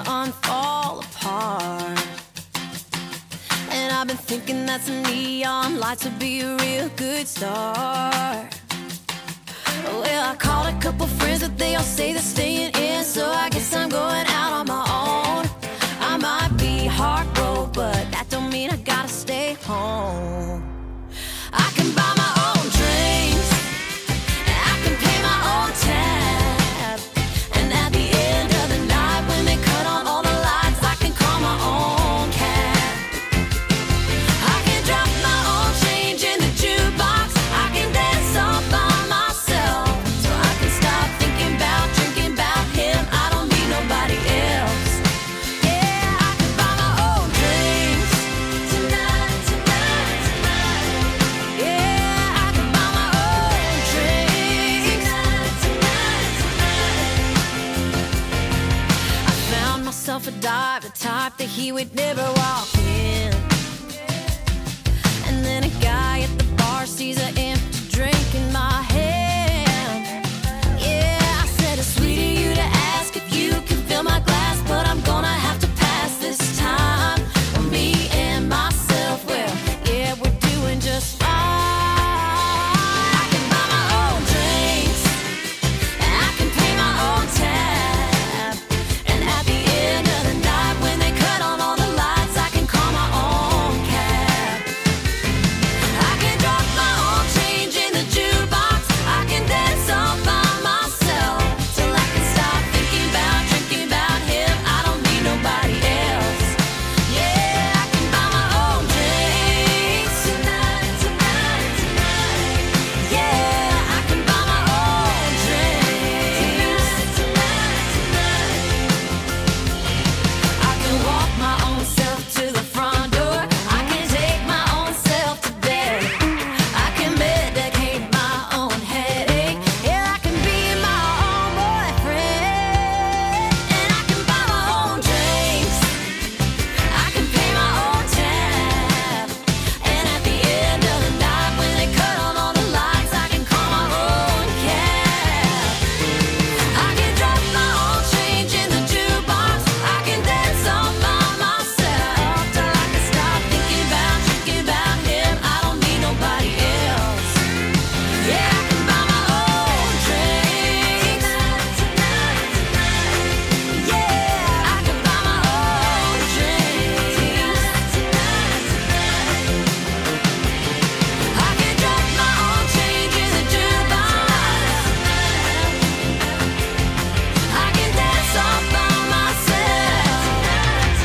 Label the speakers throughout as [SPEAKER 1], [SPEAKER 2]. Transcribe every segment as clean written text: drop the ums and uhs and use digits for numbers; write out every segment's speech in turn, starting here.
[SPEAKER 1] done fall apart. And I've been thinking that some neon lights would be a real good start. Well, I called a couple friends, but they all say they're staying in, so I guess I'm going out on my own. I might be heartbroken, but that don't mean I gotta stay home. I can buy my own drinks, I can pay my own tab, and at the end of the night, when they cut on all the lights, I can call my own cab. I can drop my own change in the jukebox, I can dance all by myself, so I can stop thinking about drinking about him. I don't need nobody else. Yeah, I can buy my own drinks tonight, tonight, tonight. Yeah, I can buy my own drinks tonight, tonight, tonight. I found myself a dive, the type that he would never walk in. And then a guy at the bar sees an empty drink in my hand. Yeah, I said it's sweet of you to ask if you can fill my glass, but I'm gonna have to pass this time. Me and myself, well, yeah, we're doing just fine. I can buy my own drinks, I can pay my own tab, and at the end of the night, when they cut on all the lights, I can call my own cab. I can drop my own change in the jukebox, I can dance all by myself, till I can stop thinking about drinking about him. I don't need nobody else. Yeah, I can buy my own drinks tonight, tonight, tonight. Yeah, I can buy my own drinks tonight, tonight, tonight. I can walk my own self to the front door, I can take my own self to bed, I can medicate my own headache. Yeah, I can be my own boyfriend, and I can buy my own drinks, I can pay my own tab, and at the end of the night, when they cut on all the lights, I can call my own cab. I can drop my own change in the jukebox, I can dance all by myself, till I can stop thinking about drinking about him. I don't need nobody else. Yeah, I can buy my own drinks tonight, tonight, tonight. Yeah, I can buy my own drinks tonight, tonight, tonight. I can drop my own change in the jukebox, I can dance all by myself tonight,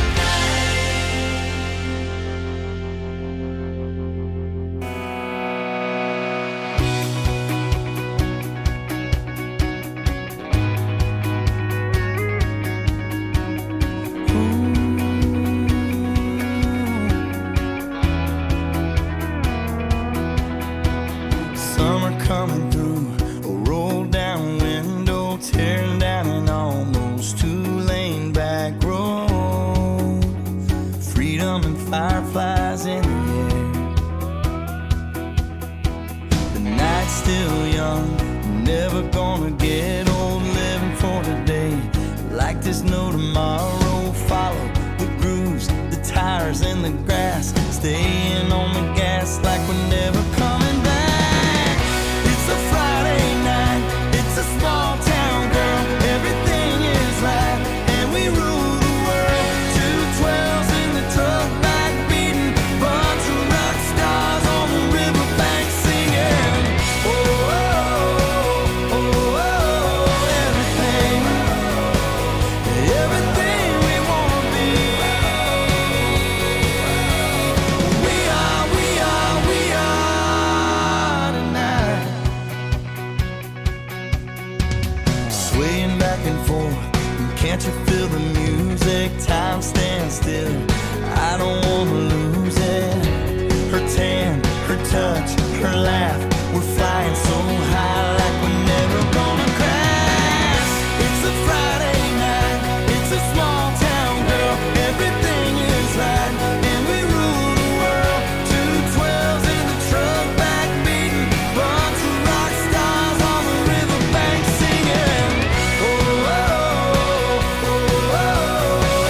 [SPEAKER 2] Summer coming through, a roll down window, tearing down an almost two-lane back road. Freedom and fireflies in the air. The night's still young, never gonna get old, living for today. Like there's no tomorrow, follow the grooves, the tires in the grass, staying on the gas like we're never coming back. It's a Friday night, it's a small town, girl, everything is right, and we rule the world. 212s in the truck back beating, bunch of rock stars on the riverbank singing. Oh, oh, oh, oh, everything, everything we wanna be. We are tonight. Swaying back and forth, can't you feel the music? Time stands still, I don't wanna lose it. Her tan, her touch, her laugh, we're flying so high like we're never gonna crash. It's a Friday night, it's a small town, girl, everything is right, and we rule the world. 212s in the truck back beating, bunch of rock stars on the riverbank singing. Oh, oh, oh, oh, oh.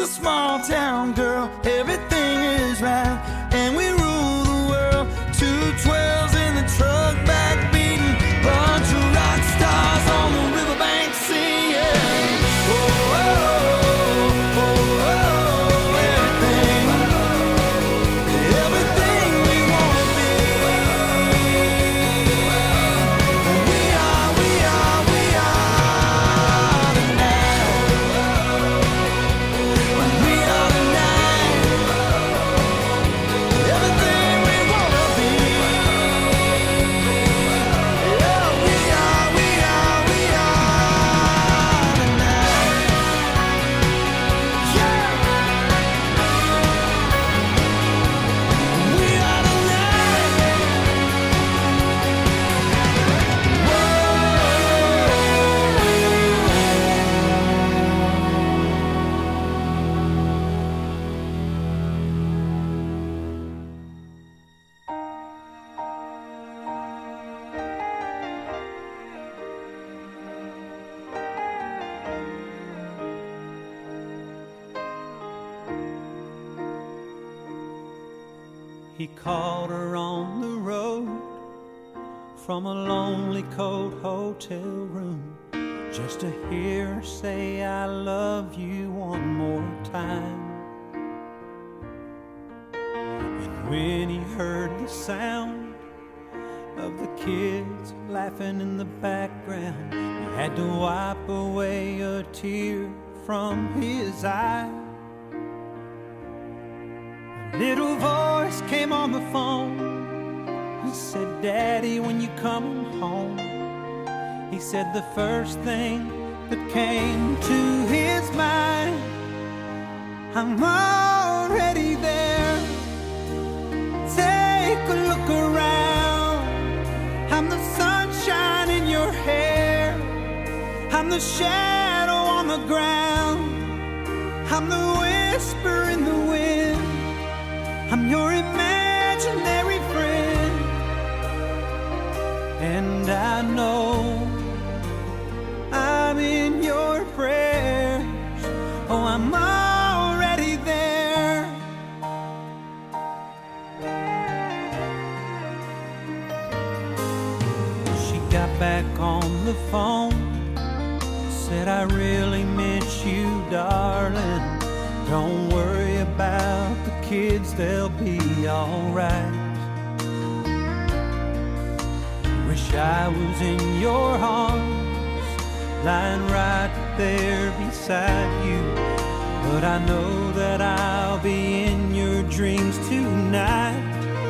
[SPEAKER 2] a small town girl, everything is right, and we rule the world. 212s in the truck, back beating, bunch of rock stars on the riverbank singing. Oh, oh, oh, oh, oh, everything, everything we wanna be. We are tonight. We are tonight. Everything we wanna be. Yeah, we are tonight. Yeah. We are
[SPEAKER 3] He called her on the road from a lonely, cold hotel room, just to hear her say, I love you one more time. And when he heard the sound of the kids laughing in the background, he had to wipe away a tear from his eye. A little voice came on the phone. He said, Daddy, when you coming home? He said the first thing that came to his mind, I'm already there. Take a look around. I'm the sunshine in your hair. I'm the shadow on the ground. I'm the whisper in the wind. I'm your imaginary friend. And I know I'm in your prayers. Oh, I'm already there. She got back on the phone, said, I really miss you, darling. Don't worry about the kids, they'll be alright. Wish I was in your arms, lying right there beside you. But I know that I'll be in your dreams tonight.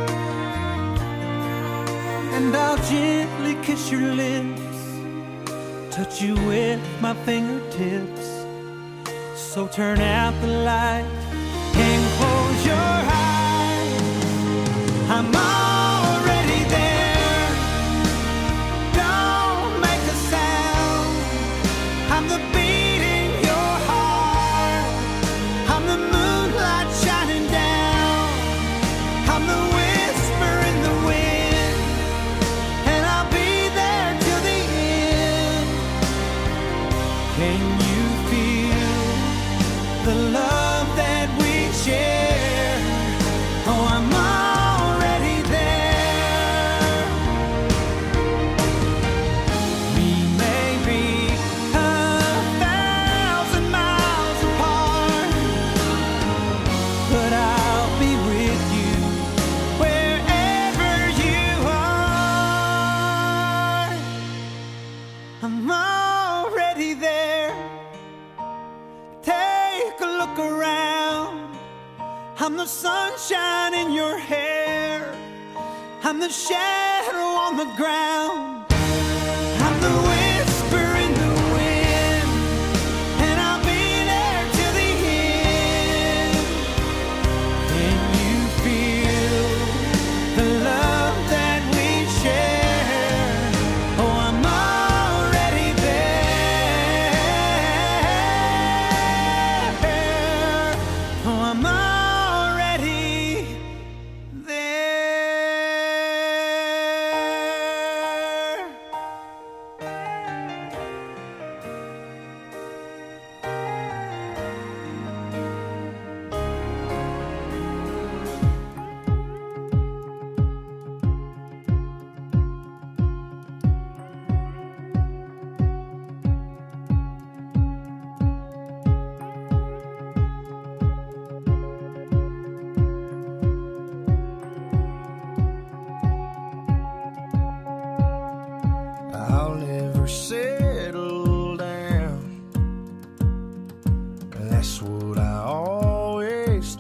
[SPEAKER 3] And I'll gently kiss your lips, touch you with my fingertips. So turn out the light and close your eyes. I'm already there. Don't make a sound. I'm the beat in your heart. I'm the moonlight shining down. I'm the whisper in the wind. And I'll be there till the end. Can you feel the love that we share? Oh, I'm already there. We may be 1,000 miles apart, but I'll be with you wherever you are. I'm already there. Take a look around. I'm the sunshine in your hair. I'm the shadow on the ground. I'm the whisper in the wind. And I'll be there till the end. Can you feel the love that we share? Oh, I'm already there. Oh, I'm already there.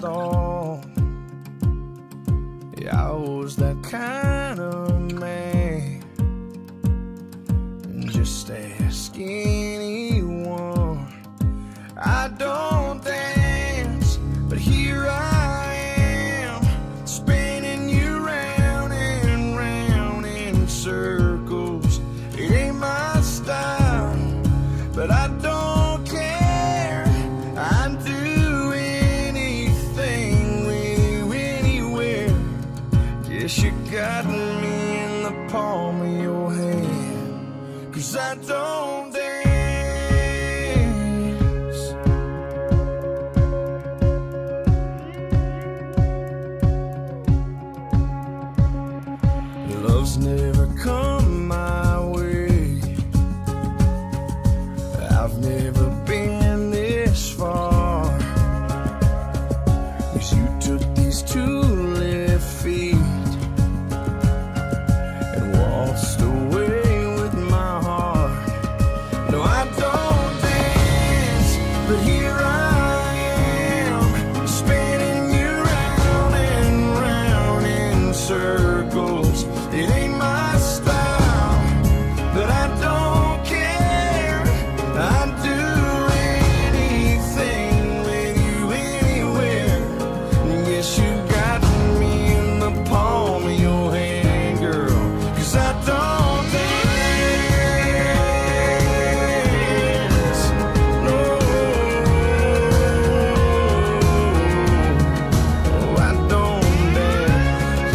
[SPEAKER 4] stone. Yeah, I was that kind of man. Just ask anyone. I don't dance, but here I am, spinning you round and round in circles. It ain't my style, but I don't care. I'd do anything with you anywhere. Guess you got me in the palm of your hand, 'cause I don't dance. Love's never come my way. I've never been this far, 'cause you took these 2 left feet and waltzed away with my heart. No, I don't dance, but here I am, spinning you round and round in circles. It ain't my style, but I don't care. I'd do anything with you anywhere. Yes, you got me in the palm of your hand, girl, 'cause I don't dance. No, I don't dance.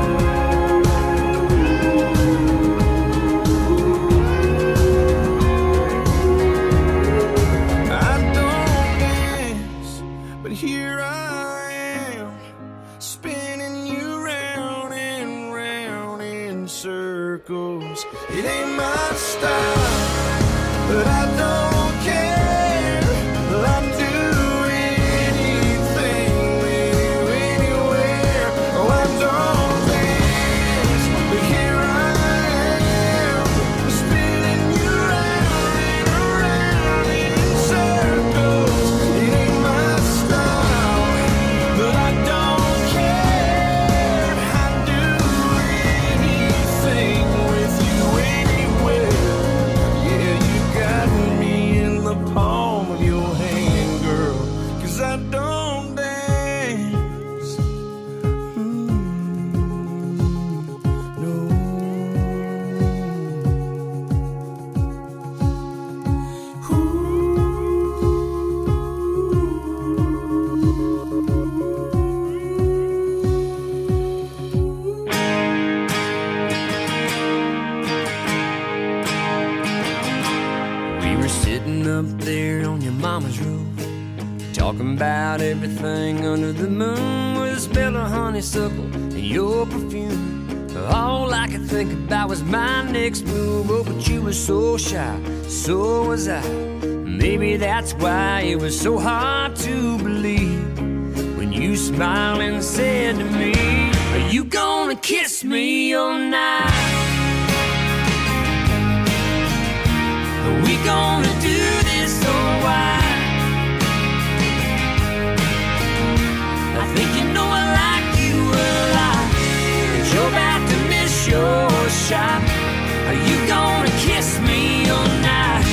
[SPEAKER 4] I don't dance, but here I am, spinning you round and round in circles. It ain't my style, but I don't care. I'd do anything with you anywhere. Oh, I don't dance, but here I am, spinning you round and round in circles. It ain't my style, but I don't care. I'd do anything with you anywhere. Yeah, you got me in the palm of your hand, girl, 'cause I don't dance. No.
[SPEAKER 5] We were sitting up there on your mama's roof, talking about everything under the moon, with the smell of honeysuckle and your perfume. All I could think about was my next move. Oh, but you were so shy, so was I. Maybe that's why it was so hard to believe when you smiled and said to me, "Are you gonna kiss me all night? Are we gonna do this or why?" I think you know I like you a lot, but you're about to miss your shot. Are you gonna kiss me all night?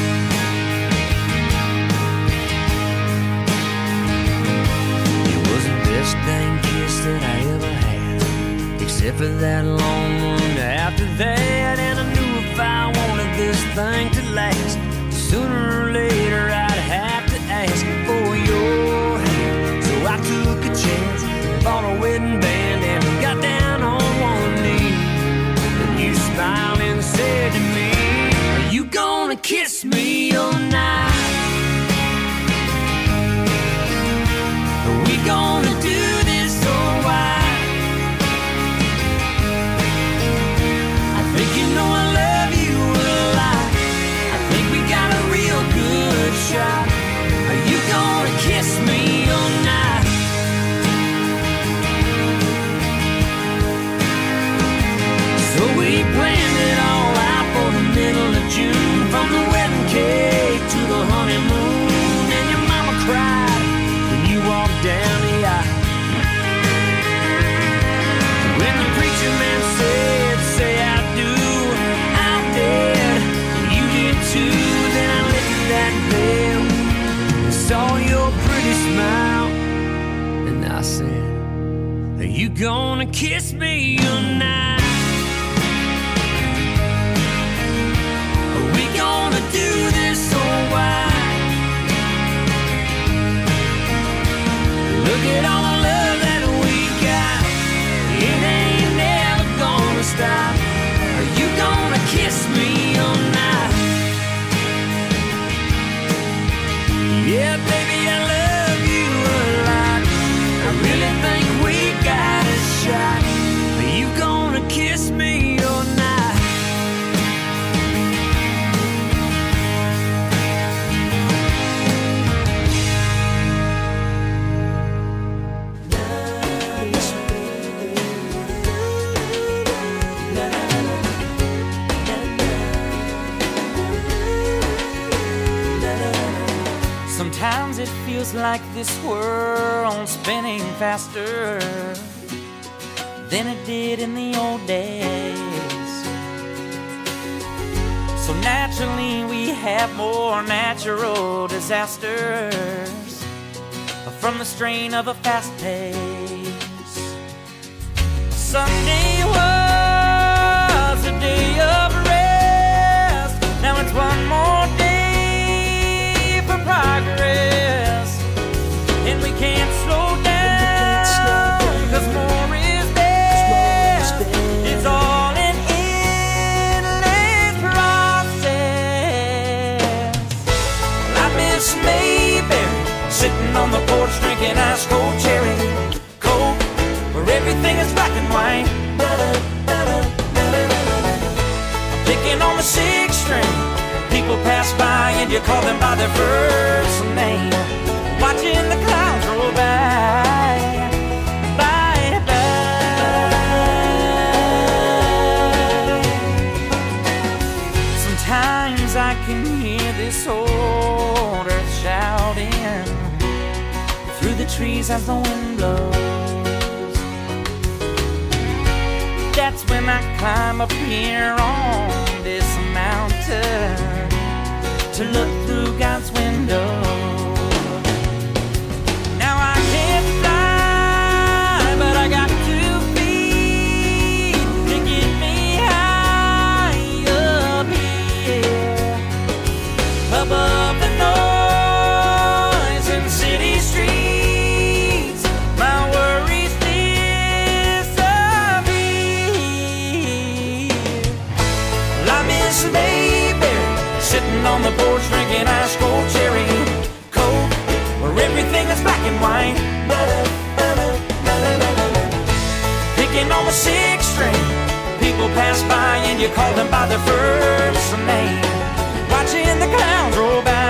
[SPEAKER 5] It was the best dang kiss that I ever had, except for that long one after that. And I knew if I wanted this thing to last, sooner or later I'd have to ask for your hand. So I took a chance, bought a wedding band, and got down on one knee. And you smiled and said to me, "Are you gonna kiss me all night? Are we gonna do this or why?" I think You gonna kiss me tonight? Are we gonna do this or why? Look at all the love that we got. It ain't never gonna stop. Are you gonna kiss me tonight? Yeah, baby, I love you a lot. I really think we got a shot. Are you gonna kiss me or not?
[SPEAKER 6] Sometimes it feels like this world's spinning faster than it did in the old days. So naturally we have more natural disasters from the strain of a fast pace. Sunday was a day of rest. Now it's one more day for progress, and we can't slow down, 'cause more is best. It's all an endless process. I miss Mayberry, sitting on the porch drinking ice cold cherry Coke, where everything is black and white. Picking on the sixth string, people pass by and you call them by their first name. Watching the clouds roll by, bye, bye. Sometimes I can hear this old earth shouting through the trees as the wind blows. That's when I climb up here on this mountain to look through God's window. Now I can't fly, but I got 2 feet to get me high up here, above the noise in city streets. My worries disappear. Well, I miss Mayberry, sitting on the porch drinking ice cold cherry Coke, where everything is black and white. Picking on the sixth string, people pass by and you call them by their first name. Watching the clouds roll by,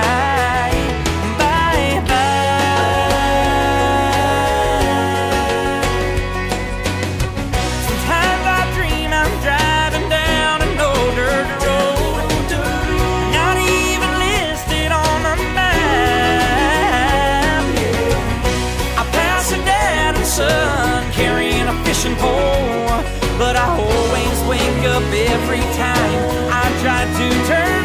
[SPEAKER 6] bye, bye. Sometimes I dream I'm driving down an old dirt road, not even listed on the map. I pass a dad and son carrying a fishing pole, but I always wake up every time I try to turn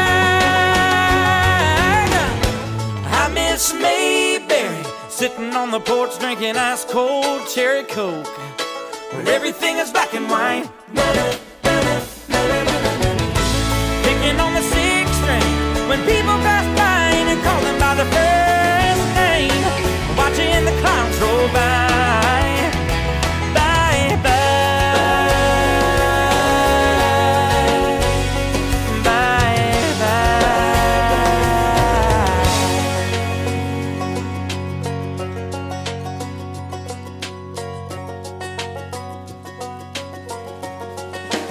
[SPEAKER 6] back. I miss Mayberry, sitting on the porch drinking ice cold cherry Coke, when everything is black and white. Picking on the sixth string, when people pass by and call them by their first name. Watching the clouds roll by, bye, bye, bye, bye.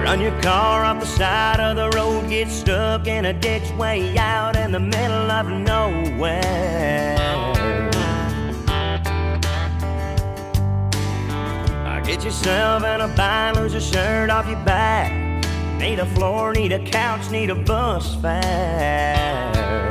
[SPEAKER 5] Run your car off the side of the road, get stuck in a ditch way out in the middle of nowhere. Get yourself in a bind, lose a shirt off your back. Need a floor, need a couch, need a bus fare.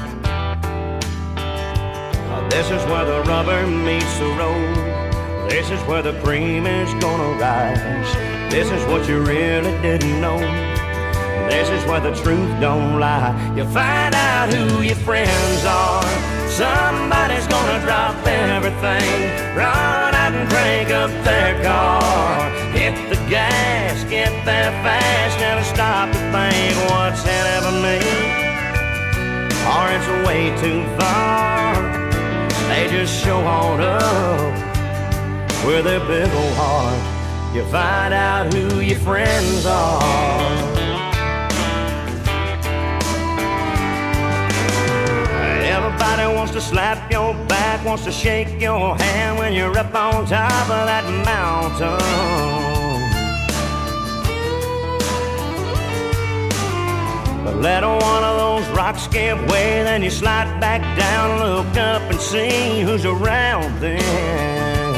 [SPEAKER 5] This is where the rubber meets the road. This is where the cream is gonna rise. This is what you really didn't know. This is where the truth don't lie. You find out who your friends are. Somebody's gonna drop everything, run out and crank up their car. Hit the gas, get there fast, never stop to think what's in it for me, or it's way too far. They just show on up with their big old heart. You find out who your friends are. Everybody wants to slap your back, wants to shake your hand when you're up on top of that mountain. But let one of those rocks give way, then you slide back down, look up and see who's around then.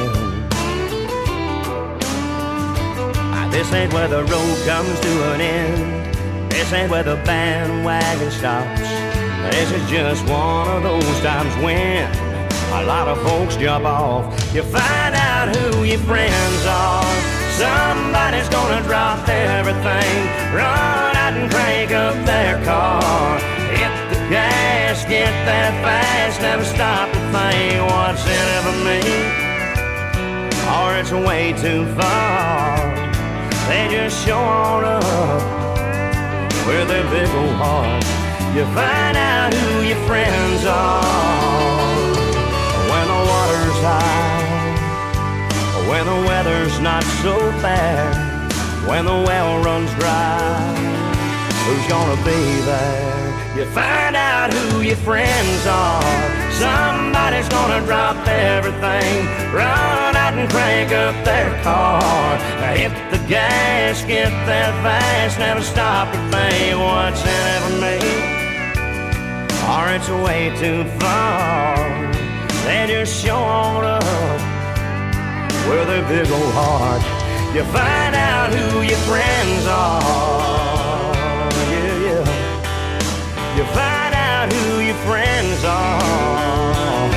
[SPEAKER 5] This ain't where the road comes to an end. This ain't where the bandwagon stops. This is just one of those times when a lot of folks jump off. You find out who your friends are. Somebody's gonna drop everything, run out and crank up their car. Hit the gas, get there fast, never stop to think what's in it for me, or it's way too far. They just show on up with their big old heart. You find out who your friends are when the water's high, when the weather's not so bad, when the well runs dry. Who's gonna be there? You find out who your friends are. Somebody's gonna drop everything, run out and crank up their car. Hit the gas, get there fast, never stop to think what's in it for me, or it's way too far. They just show on up with their big old heart. You find out who your friends are. Yeah, yeah. You find out who your friends are.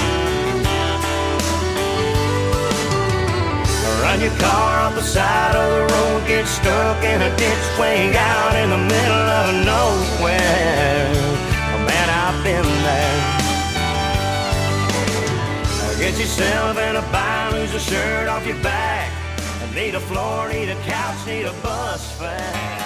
[SPEAKER 5] Run your car off the side of the road, get stuck in a ditch way out in the middle of nowhere. Man, I've been there. Get yourself in a bind, lose a shirt off your back. Need a floor, need a couch, need a bus fare.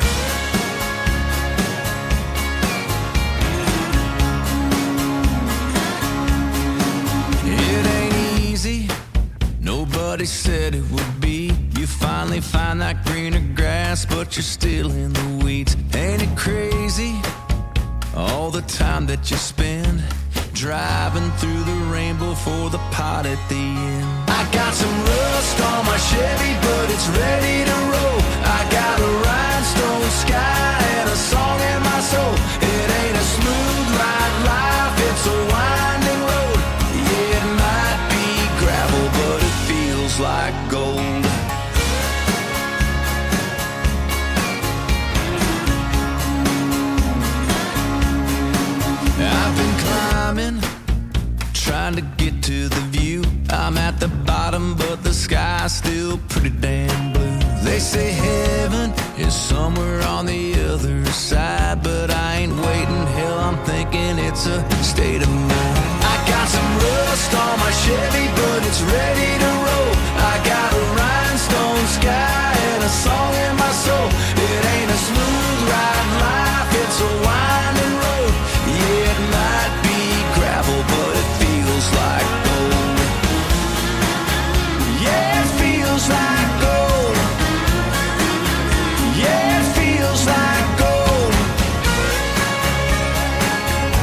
[SPEAKER 7] It ain't easy, nobody said it would be. You finally find that greener grass, but you're still in the weeds. Ain't it crazy, all the time that you spend driving through the rainbow for the pot at the end? I got some rust on my Chevy, but it's ready to roll. I got a rhinestone sky and a song in my soul. It ain't a smooth ride life, it's a winding road. Yeah, it might be gravel, but it feels like gold. I've been climbing, trying to get to the view. I'm at the bottom, but the sky's still pretty damn blue. They say heaven is somewhere on the other side, but I ain't waiting, hell, I'm thinking it's a state of mind. I got some rust on my Chevy, but it's ready to roll. I got a rhinestone sky and a song in my soul. It ain't a smooth ride life, it's a winding road. Yeah, it might be gravel, but it feels like gold. Yeah, it feels like gold. Yeah, it feels like gold.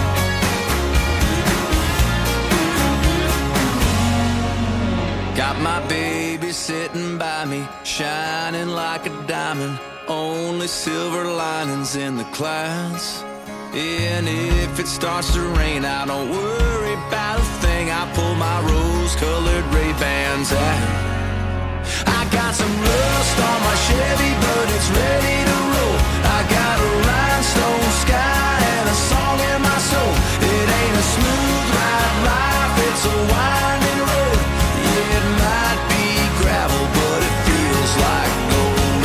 [SPEAKER 7] Got my my baby sitting by me, shining like a diamond. Only silver linings in the clouds. And if it starts to rain, I don't worry about a thing. I pull my rose-colored Ray-Bans out. I got some rust on my Chevy, but it's ready to roll. I got a rhinestone sky and a song in my soul. It ain't a smooth ride life, it's a winding road. Yeah, it might be gravel, but it feels like gold.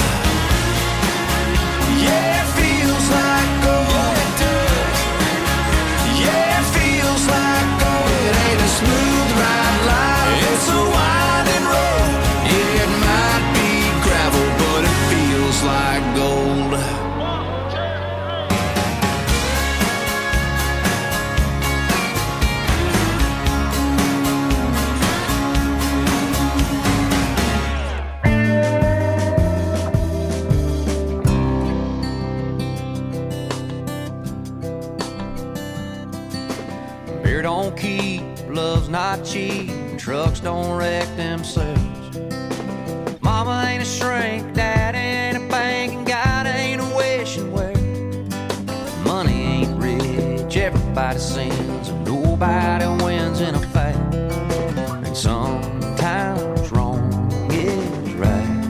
[SPEAKER 7] Yeah, it feels like gold. It does. Yeah, it feels like gold. It ain't a smooth ride life, it's a winding road. Yeah, it might be gravel, but it feels like gold.
[SPEAKER 5] Beer don't keep, love's not cheap, trucks don't wreck themselves. Mama ain't a shrink, dad ain't a bank, and God ain't a wishing well. Money ain't rich, everybody sins, and nobody wins in a fight. And sometimes wrong is right.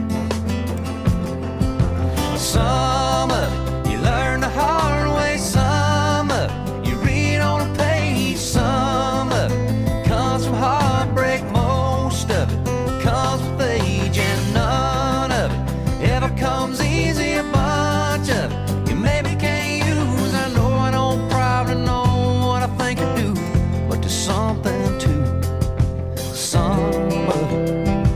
[SPEAKER 5] Some of it you learn the hard way, some of it you read on a page, some of it comes from heartbreak, most of it comes with age, and none of it ever comes easy. A bunch of it you maybe can't use. I know I don't probably know what I think I do, but there's something to some of it.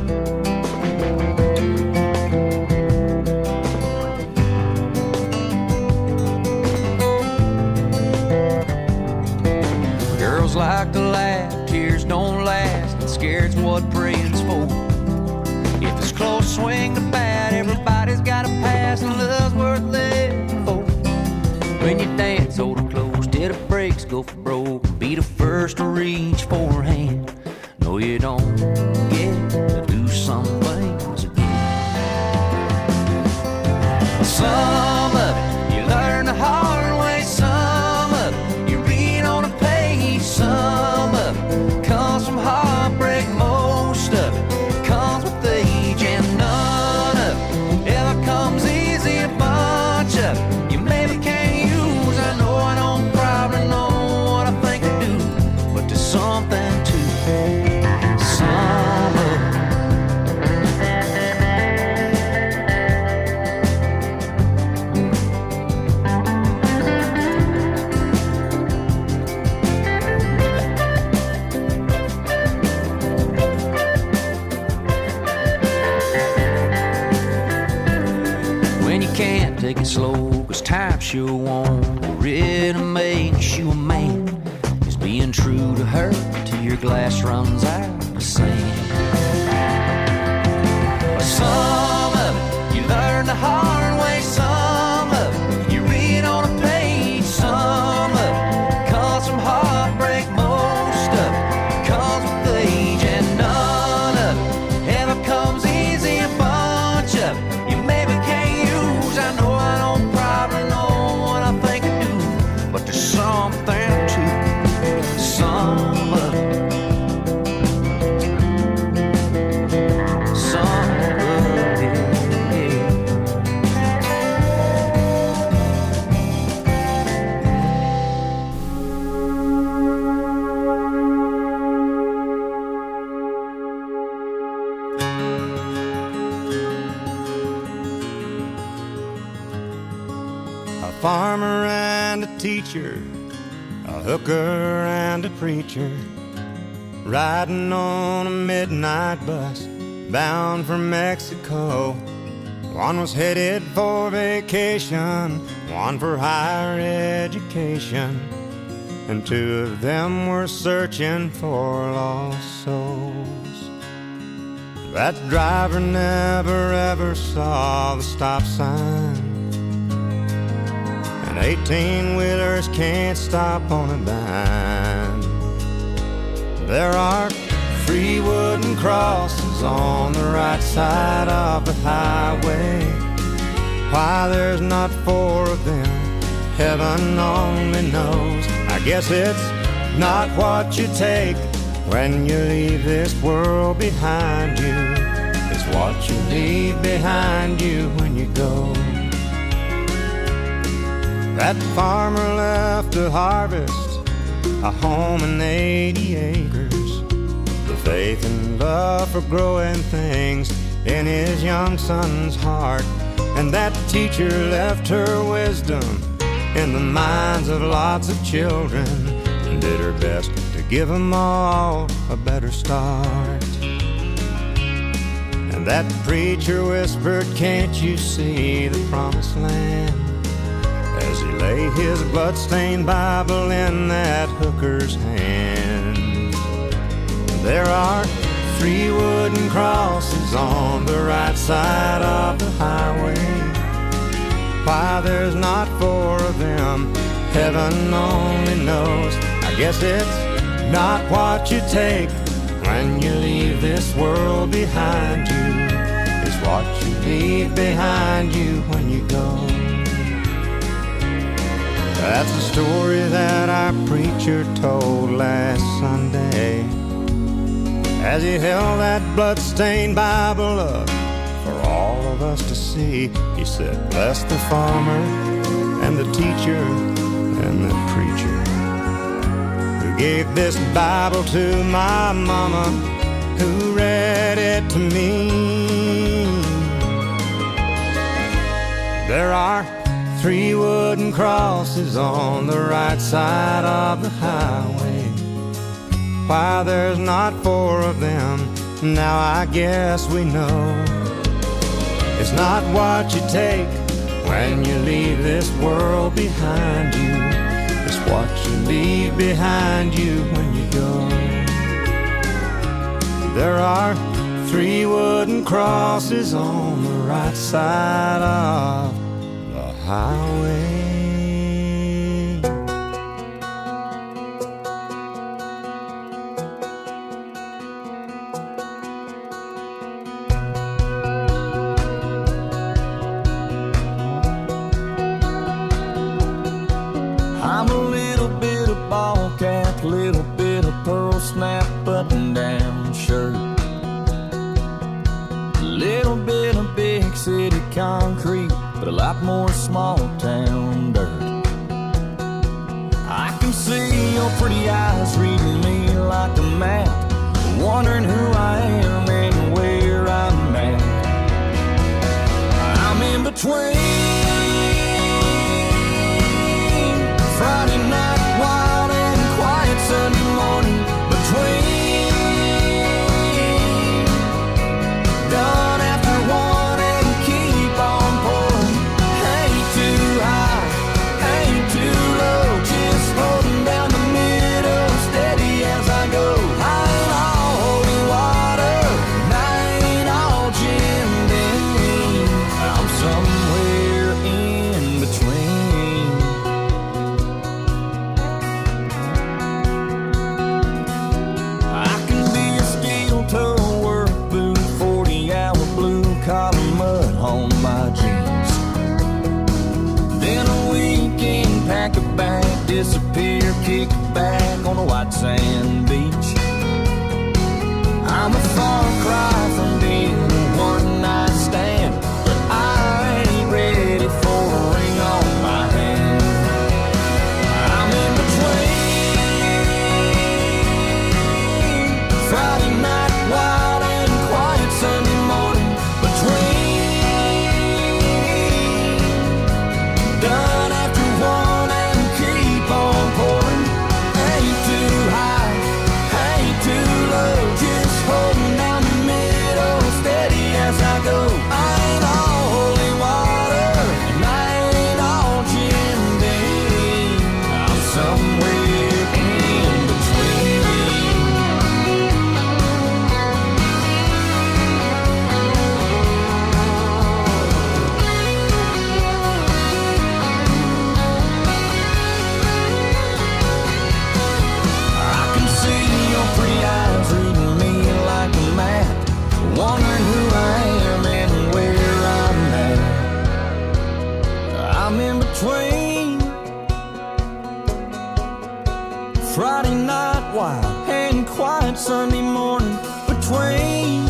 [SPEAKER 5] Girls like to laugh, tears don't last, and scared's what praying's for. If it's close, swing the bat, everybody's got a pass, and love's worth living for. When you dance, hold her close till the brakes go for broke. Be the first to reach for her hand. No, you don't get to do some things again. Some of it you learn the hard way, some of it you read on a page, some of it comes from heartbreak, most of it comes with age, and none of it ever comes easy. A bunch of it you maybe can't use. I know I don't probably know what I think I do, but there's something to some of it. When you can't take it slow, cause time sure won't really make you a man. Is being true to her till your glass runs out of sand. Some of it you learn the hard way, some of it you read on a page, some of it comes from heartbreak, most of it comes with age, and none of it ever comes easy. A bunch of it you maybe can't use. I know I don't probably know what I think I do, but there's something to some of it. Some of it, yeah.
[SPEAKER 3] A farmer and a teacher, a hooker and a preacher, riding on a midnight bus bound for Mexico. One was headed for vacation, one for higher education, and two of them were searching for lost souls. That driver never ever saw the stop sign, and 18-wheelers can't stop on a dime. There are 3 wooden crosses on the right side of the highway. Why there's not 4 of them, heaven only knows. I guess it's not what you take when you leave this world behind you. It's what you leave behind you when you go. That farmer left to harvest a home and 80 acres, the faith and love for growing things in his young son's heart. And that teacher left her wisdom in the minds of lots of children and did her best to give them all a better start. And that preacher whispered, "Can't you see the promised land?" as he lay his bloodstained Bible in that hooker's hand. There are 3 wooden crosses on the right side of the highway. Why there's not 4 of them, heaven only knows. I guess it's not what you take when you leave this world behind you. It's what you leave behind you when you go. That's the story that our preacher told last Sunday as he held that blood-stained Bible up for all of us to see. He said, "Bless the farmer and the teacher and the preacher who gave this Bible to my mama, who read it to me." There are 3 wooden crosses on the right side of the highway. Why there's not 4 of them, now I guess we know. It's not what you take when you leave this world behind you. It's what you leave behind you when you go. There are 3 wooden crosses on the right side of the highway.
[SPEAKER 4] I'm a little bit of ball cap, little bit of pearl snap button-down shirt, a little bit of big city concrete, but a lot more small town dirt. I can see your pretty eyes reading me like a map, wondering who I am and where I'm at. I'm in between Friday night wild and quiet Sunday morning, between done after one and keep on pouring. Ain't too high, ain't too low, just holding down the middle, steady as I go. I ain't all holy water, and
[SPEAKER 3] between Friday night wild and quiet Sunday morning, between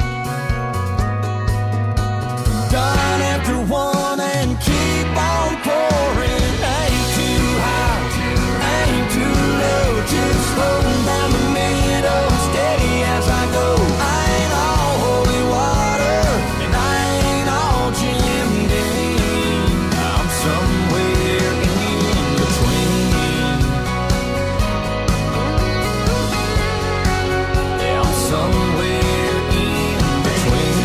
[SPEAKER 3] done after one and keep on pouring. Ain't too high, ain't too low, just floating down the middle, steady as I go. I ain't all holy water, and I ain't all Jim Dean. I'm somewhere in between. Yeah, I'm somewhere in between.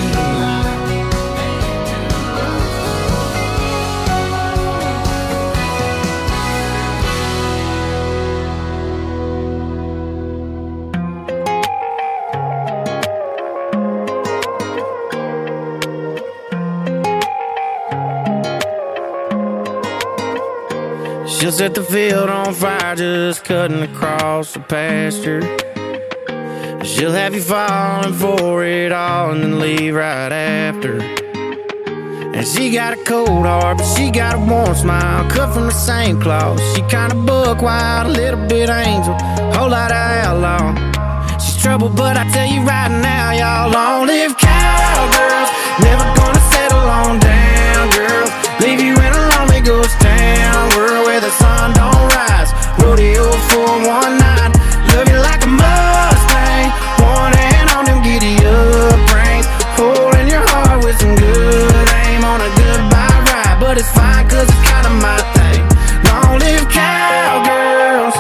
[SPEAKER 5] She'll set the field on fire just cutting across the pasture. She'll have you falling for it all and then leave right after. And she got a cold heart, but she got a warm smile, cut from the same cloth. She kinda buck wild, a little bit angel, whole lot of outlaw. She's trouble, but I tell you right now, y'all, long live cowgirls. Never gonna settle on down, girls. Leave you in a lonely ghost town world where the sun don't rise. Rodeo for one night, love you like a Mustang. One hand on them giddy up reins, holding your heart with some good aim on a goodbye ride. But it's fine, cause it's kinda my thing. Long live cowgirls.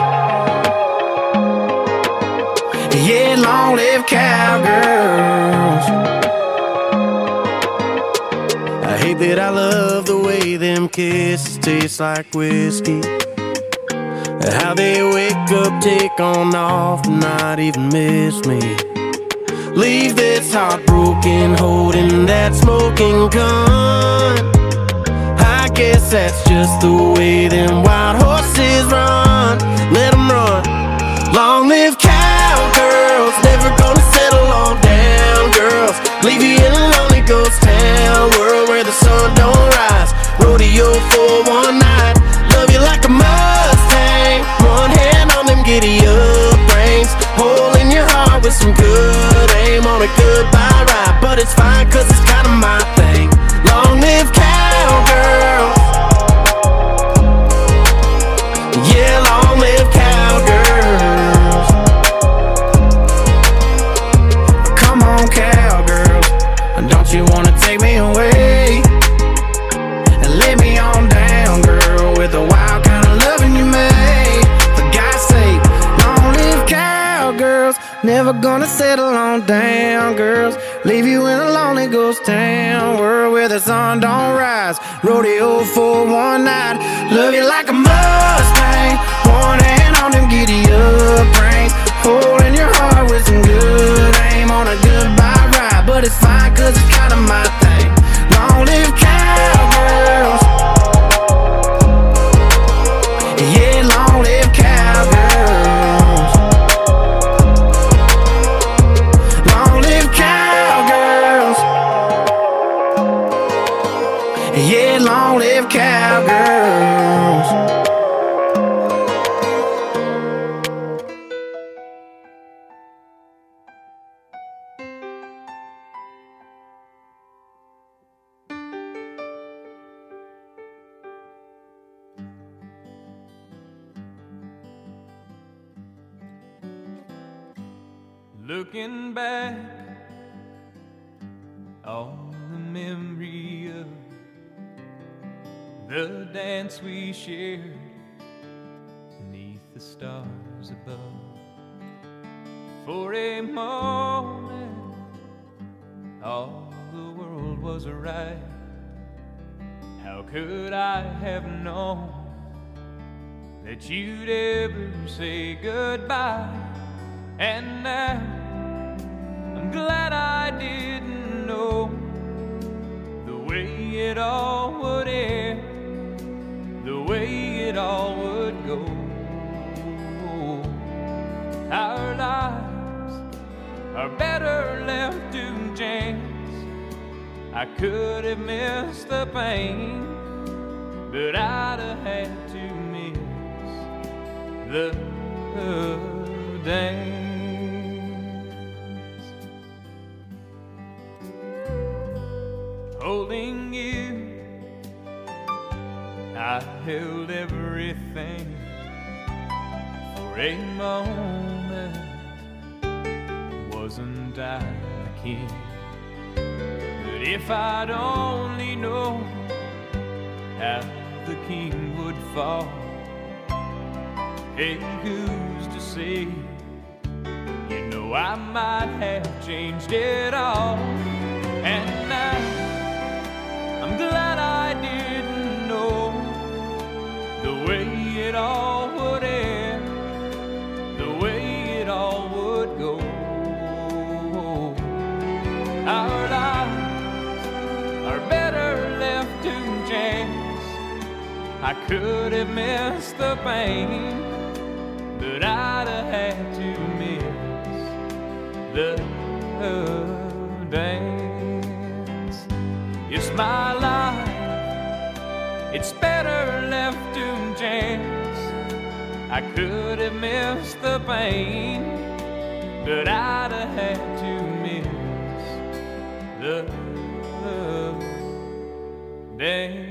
[SPEAKER 5] Yeah, long live cowgirls. I hate that I love the way them kisses taste like whiskey. How they wake up, take on off, and not even miss me. Leave this heartbroken, holding that smoking gun. I guess that's just the way them wild horses run. Let them run. Long live cowgirls, never gonna settle on down, girls. Leave you in a lonely ghost town world where the sun don't rise. Rodeo for one night, love you like a Mustang. One hand on them giddy up reins, holding your heart with some good aim on a goodbye ride. But it's fine, cause it's kinda my thing. Long live cowgirls. Yeah, long live cowgirls. Come on, cowgirls, don't you wanna take me away and lay me on down, girl, with the wild kind of loving you made. For God's sake, long live cowgirls. Never gonna settle on down, girls. Leave you in a lonely ghost town world where the sun don't rise. Rodeo for one night, love you like a Mustang. One hand on them giddy up reins, holding your heart with some good aim on a goodbye ride. But it's fine, cause it's kinda my thing. Long live cowgirls. Yeah, long live cowgirls. Long live cowgirls. Yeah, long live cowgirls.
[SPEAKER 3] Looking back on the memory of the dance we shared beneath the stars above. For a moment, all the world was right. How could I have known that you'd ever say goodbye? And now I'm glad I didn't know the way it all would end, the way it all would go. Our lives are better left to chance. I could have missed the pain, but I'd have had to miss the dance. Holding you, I held everything for a moment. Wasn't I the king? But if I'd only known how the king would fall, hey, who's to say? You know I might have changed it all. And now I'm glad I didn't know the way it all would end, the way it all would go. Our lives are better left to chance. I could have missed the pain, but I'd have had to miss the dance. It's my life, it's better left to chance. I could have missed the pain, but I'd have had to miss the dance.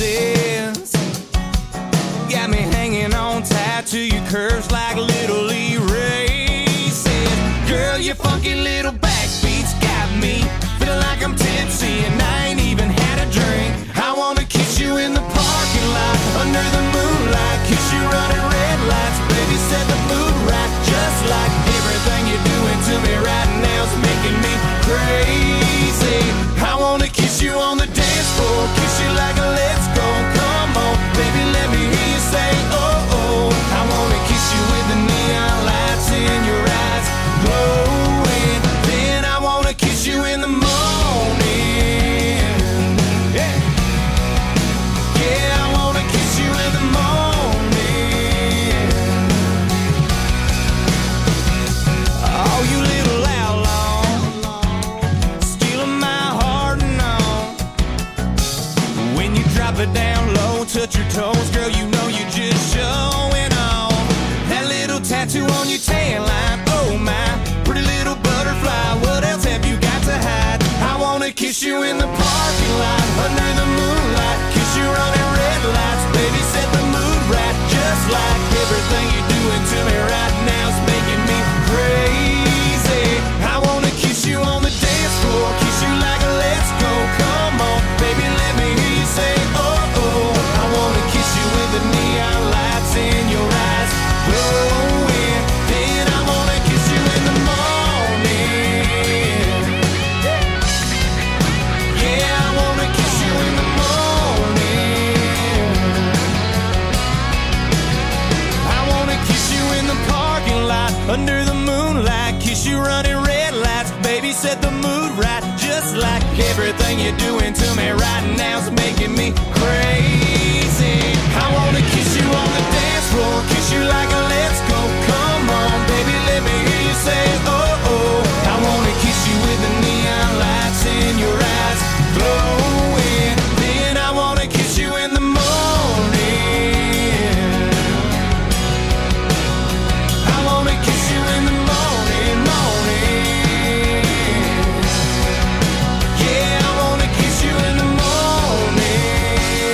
[SPEAKER 4] faces. Got me hanging on tight to your curves like little Lee races. Girl, your funky little backbeats got me feeling like I'm tipsy and I ain't even had a drink. I wanna kiss you in the parking lot under the moonlight, kiss you running red lights, baby, set the mood right. Just like everything you're doing to me right now is making me crazy. I wanna kiss you on the dance floor, kiss you like a let's go. Come on, baby, let me hear you say oh oh. I wanna kiss you with the neon lights in your eyes glowing. Then I wanna kiss you in the morning. Yeah, yeah, I wanna kiss you in the morning. Oh, you little outlaw, stealing my heart and all. When you drop it down low, touch your toes, girl, you know you're just showing off. That little tattoo on your tan line, oh my, pretty little butterfly, what else have you got to hide? I wanna kiss you in the parking lot, under the moonlight, kiss you running red lights, baby, set the mood right. Just like everything you're doing to me right now is making me crazy. I wanna kiss you on the dance floor, kiss you like a let's go. Come on, baby, let me hear you say oh oh. I wanna kiss you with the neon lights in your eyes glowing. Then I wanna kiss you in the morning. Yeah, I wanna kiss you in the morning. I wanna kiss you in the parking lot under the moonlight, kiss you running red lights, baby, set the mood right. Just like everything you're doing to me right now is making me crazy. I wanna kiss you on the dance floor, kiss you like a let's go. Come on, baby, let me hear you say oh oh. I wanna kiss you with the neon lights in your eyes glowing. Then I wanna kiss you in the morning. I wanna kiss you in the morning, morning. Yeah, I wanna kiss you in the morning.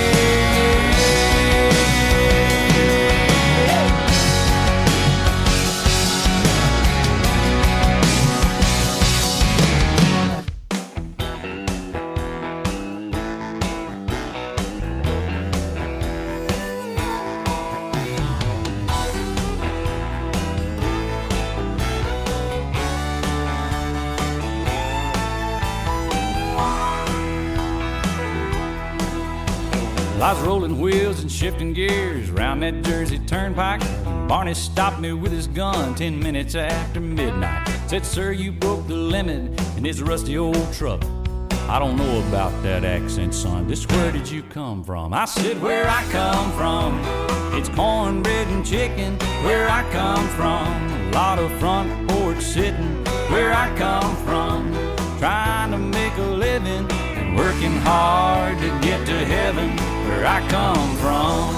[SPEAKER 6] I was rolling wheels and shifting gears round that Jersey turnpike. Barney stopped me with his gun 10 minutes after midnight. Said, sir, you broke the limit in this rusty old truck. I don't know about that accent, son. Just where did you come from? I said, where I come from, it's cornbread and chicken. Where I come from, a lot of front porch sitting. Where I come from, trying to make a living and working hard to get to heaven. Where I come from,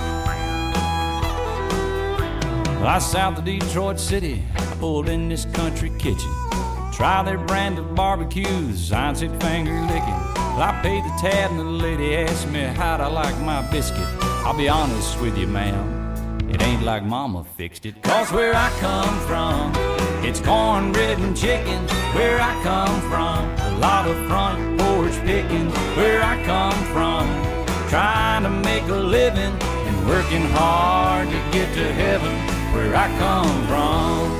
[SPEAKER 6] I south of Detroit City, I pulled in this country kitchen. Try their brand of barbecues, I said finger licking. Well, I paid the tab and the lady asked me how'd I like my biscuit. I'll be honest with you, ma'am, it ain't like mama fixed it. Cause where I come from, it's cornbread and chicken. Where I come from, a lot of front porch picking. Where I come from, trying to make a living and working hard to get to heaven. Where I come from.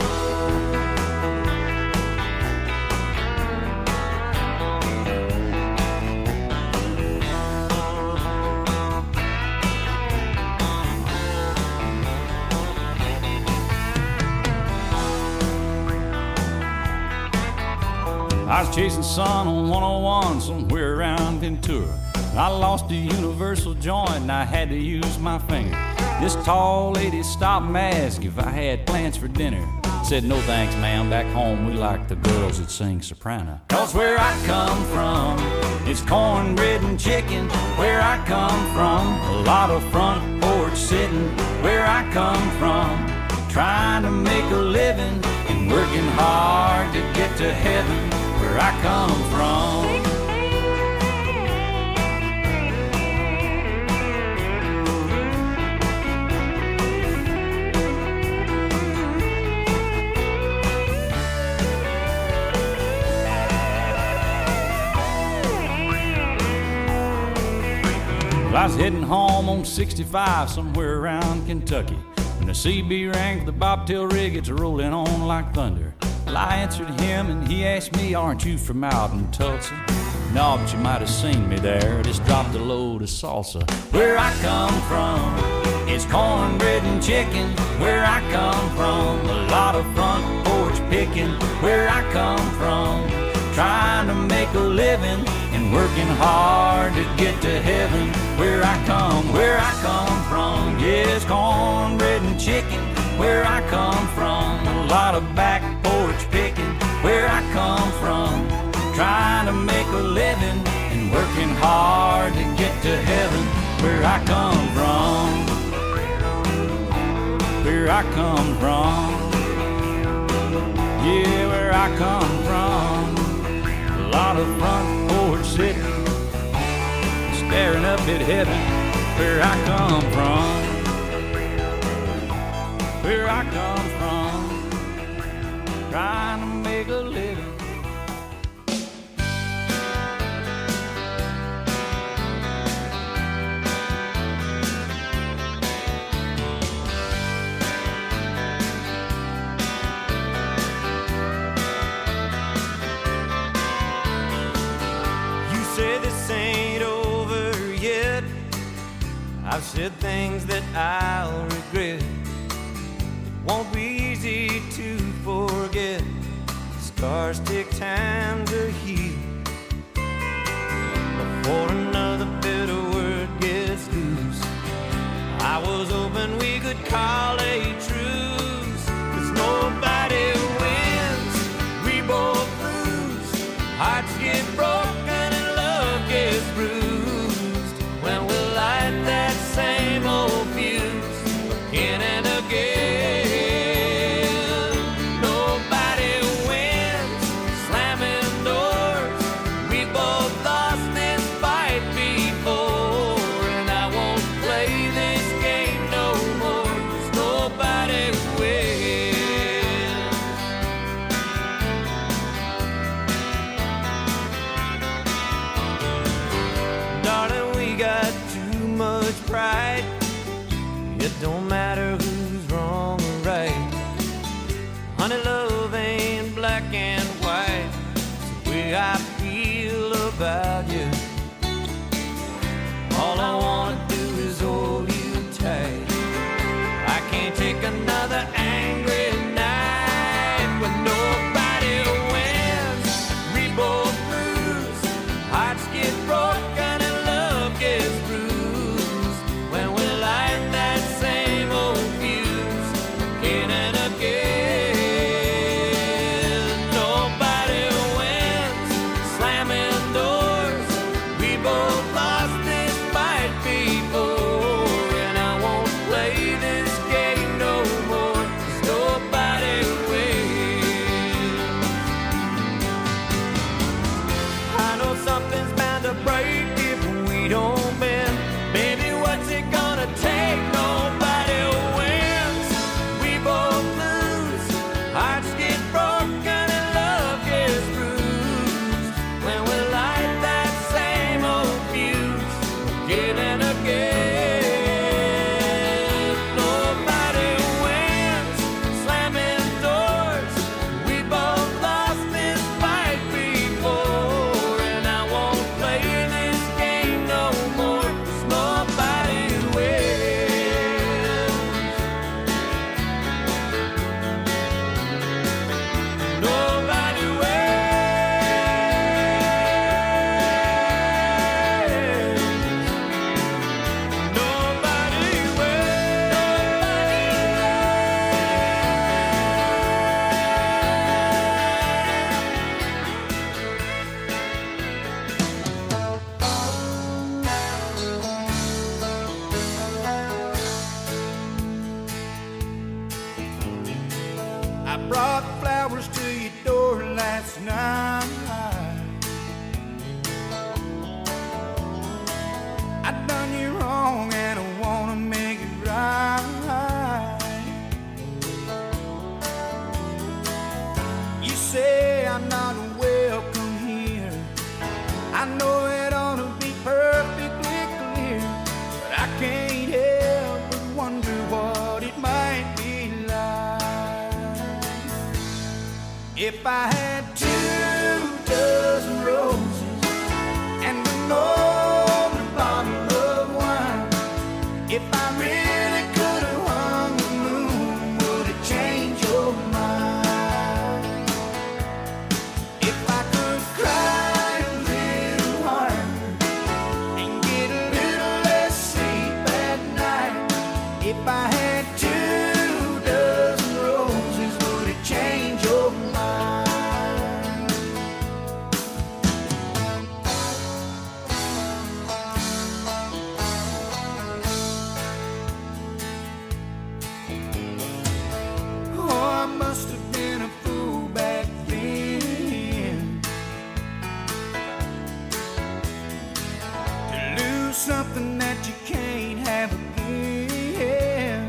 [SPEAKER 6] I was chasing sun on 101 somewhere around Ventura. I lost a universal joint and I had to use my finger. This tall lady stopped and asked if I had plans for dinner. Said, no thanks, ma'am, back home we like the girls that sing soprano. Cause where I come from, it's cornbread and chicken. Where I come from, a lot of front porch sitting. Where I come from, trying to make a living and working hard to get to heaven. Where I come from.
[SPEAKER 8] Well, I was heading home on 65 somewhere around Kentucky when the CB rang for the bobtail rig. It's rolling on like thunder. Well, I answered him and he asked me, aren't you from out in Tulsa? No, but you might have seen me there. Just dropped a load of salsa. Where I come from, it's cornbread and chicken. Where I come from, a lot of front porch picking. Where I come from, trying to make a living and working hard to get to heaven. Where I come from, yes, cornbread and chicken. Where I come from, a lot of back porch picking. Where I come from, trying to make a living and working hard to get to heaven. Where I come from, where I come from, yeah, where I come from. A lot of front porch sitting, staring up at heaven. Where I come from, where I come from, trying to make a living.
[SPEAKER 6] I've said things that I'll regret. It won't be easy to forget. Scars take time to heal before another bitter word gets loose. I was hoping we could call a truce, 'cause nobody wins, we both lose. Hearts get broken and love gets bruised when we light that same old fuse again and again. Nobody wins, slamming doors. We both lost this fight before, and I won't play this game no more, 'cause nobody wins. Darling, we got too much pride. It don't matter who's wrong or right. Honey, love ain't black and white. It's the way I feel about you. All I wanna do is hold you tight. I can't take another angry night when nobody wins, we both lose. Hearts get broken and love gets bruised when we light that same old fuse again and again. Nobody wins, slamming doors. We both lost this fight before, and I won't play this game no more, 'cause nobody wins. I know something's bound to break if we don't bend. Baby, what's it gonna take? Nobody wins, we both lose. Hearts get broken and love gets bruised when we light that same old fuse again and again. Nobody wins, slamming doors. We both lost this fight before, and I won't play this game no more, 'cause nobody wins. Nobody wins. Nobody
[SPEAKER 3] I brought flowers to your door last night. I done you wrong and I wanna make it right. You say I'm not welcome here. I know it ought to be perfectly clear. If I had 2 dozen roses and an old bottle of wine, if I really could have hung the moon, would it change your mind? If I could cry a little harder and get a little less sleep at night, if I had 2 dozen roses, would it change your mind? Oh, I must have been a fool back then to lose something that you can't have again.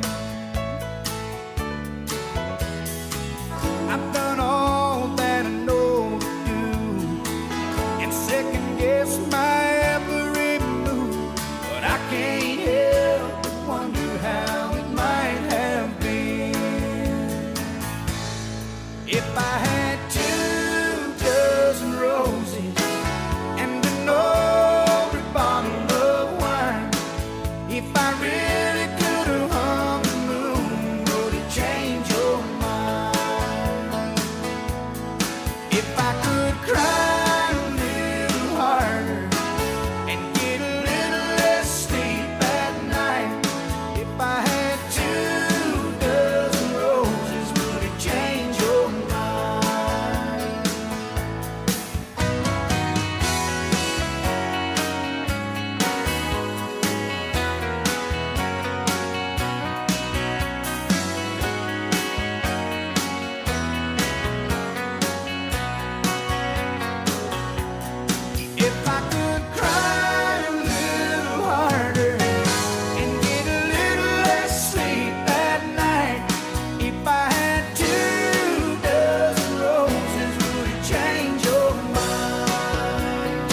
[SPEAKER 3] I've done all that I know to do and second guess my every move, but I can't help but wonder how it might have been if I had 2 dozen roses and an old bottle of wine. If I really could have hung the moon, would it change your mind? If I could cry a little harder and get a little less sleep at night, if I had 2 dozen roses, would it change your mind? If I could cry a little harder and get a little less sleep at night, if I had 2 dozen roses, would it change your mind?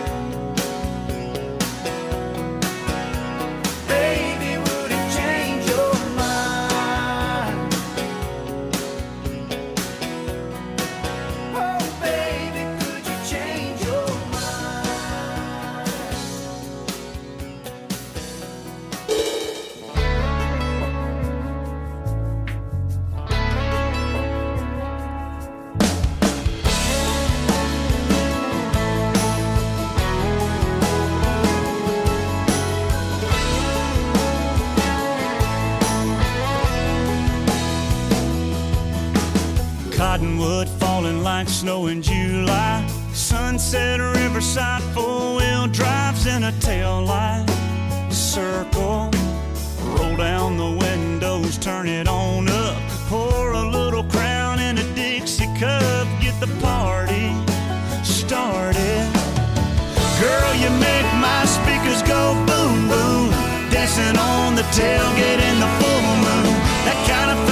[SPEAKER 3] Baby, would it change your mind? Oh, baby, could you change your mind?
[SPEAKER 9] Cottonwood falling like snow in July. Sunset Riverside, 4-wheel drives in a tail light. Circle, roll down the windows, turn it on up. Pour a little Crown in a Dixie cup, get the party started. Girl, you make my speakers go boom, boom. Dancing on the tailgate in the